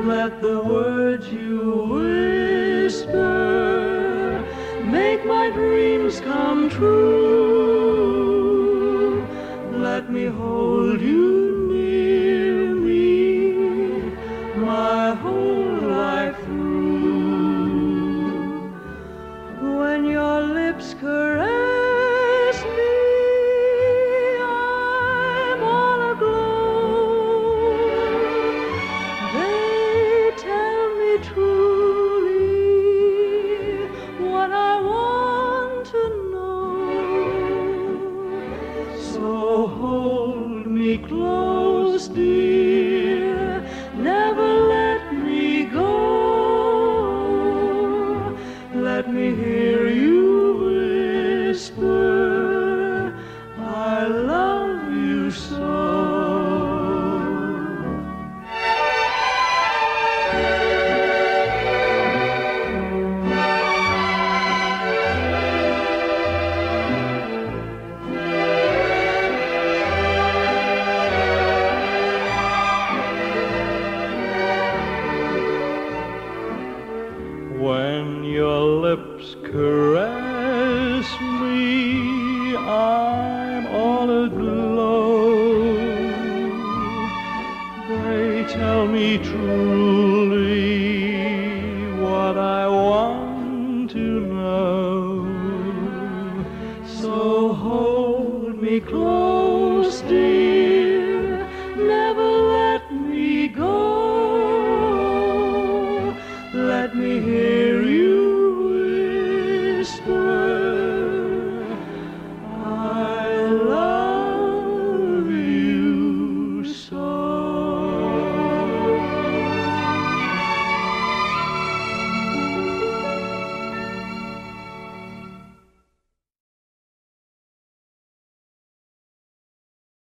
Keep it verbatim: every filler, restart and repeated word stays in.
Let the words you whisper make my dreams come true. Let me hold you near me my whole life through. When your lips caress me, I'm all aglow. They tell me truly what I want to know. So hold me close, dear, never let me go. Let me hear you whisper, I love you so. When your lips caress me, I'm all aglow. They tell me truly what I want to know. So hold me close, dear.